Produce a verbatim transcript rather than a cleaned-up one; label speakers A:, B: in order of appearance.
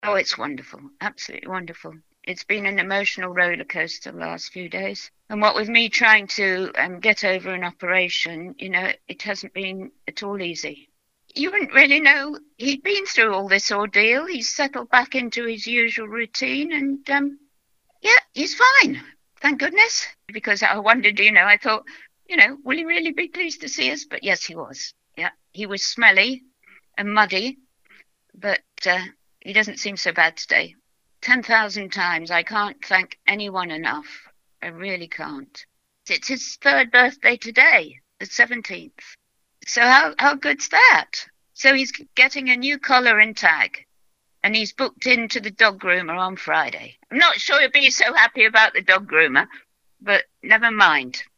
A: Oh, it's wonderful. Absolutely wonderful. It's been an emotional roller coaster the last few days. And what with me trying to um, get over an operation, you know, it hasn't been at all easy. You wouldn't really know he'd been through all this ordeal. He's settled back into his usual routine and, um, yeah, he's fine. Thank goodness. Because I wondered, you know, I thought, you know, will he really be pleased to see us? But yes, he was. Yeah, he was smelly and muddy, but uh, he doesn't seem so bad today. ten thousand times. I can't thank anyone enough. I really can't. It's his third birthday today, the seventeenth. So how, how good's that? So he's getting a new collar and tag, and he's booked into the dog groomer on Friday. I'm not sure he'll be so happy about the dog groomer, but never mind.